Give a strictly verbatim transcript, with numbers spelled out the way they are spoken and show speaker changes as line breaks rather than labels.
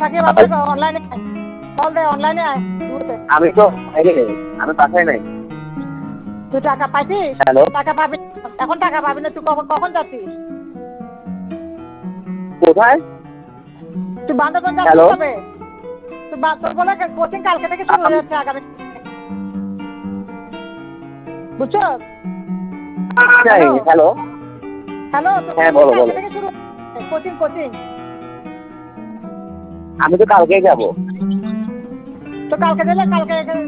পাঠিয়ে বাবা অনলাইনে কল দে অনলাইনে আয়।
আমি তো আমি পাঠাই নাই।
তুই টাকা পাইছিস?
হ্যালো,
টাকা পাবি এখন, টাকা পাবি না। তুই কখন যাচ্ছিস?
কোথায়?
তুই বান্দরবান যাচ্ছিস কবে? তুই তোর বলে কোচিং কালকে থেকে শুরু হয়ে যাচ্ছে আগামী, বুঝছো?
হ্যালো
হ্যালো,
হ্যাঁ বলো বলো।
থেকে শুরু কোচিং কোচিং
আমি তো কালকেই যাবো।
তো কালকে দিলে কালকে